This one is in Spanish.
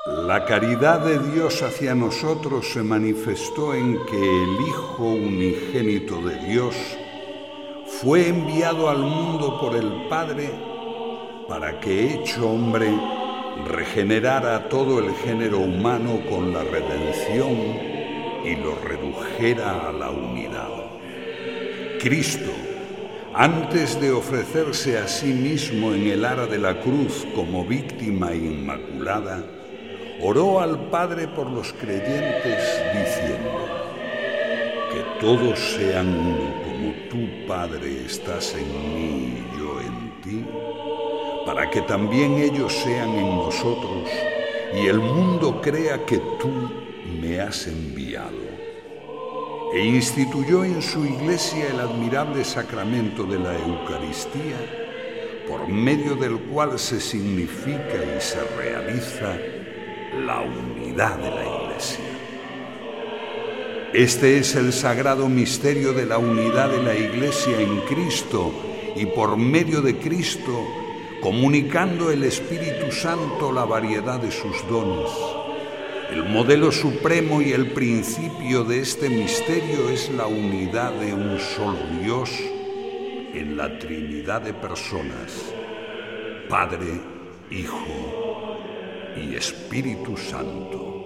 La caridad de Dios hacia nosotros se manifestó en que el Hijo unigénito de Dios fue enviado al mundo por el Padre para que, hecho hombre, regenerara todo el género humano con la redención y lo redujera a la unidad. Cristo, antes de ofrecerse a sí mismo en el ara de la cruz como víctima inmaculada, oró al Padre por los creyentes diciendo: que todos sean uno como tú, Padre, estás en mí y yo en ti, para que también ellos sean en nosotros y el mundo crea que tú me has enviado. E instituyó en su Iglesia el admirable sacramento de la Eucaristía, por medio del cual se significa y se realiza la unidad de la Iglesia. Este es el sagrado misterio de la unidad de la Iglesia en Cristo y por medio de Cristo, comunicando el Espíritu Santo la variedad de sus dones. El modelo supremo y el principio de este misterio es la unidad de un solo Dios en la Trinidad de personas, Padre, Hijo y Espíritu Santo.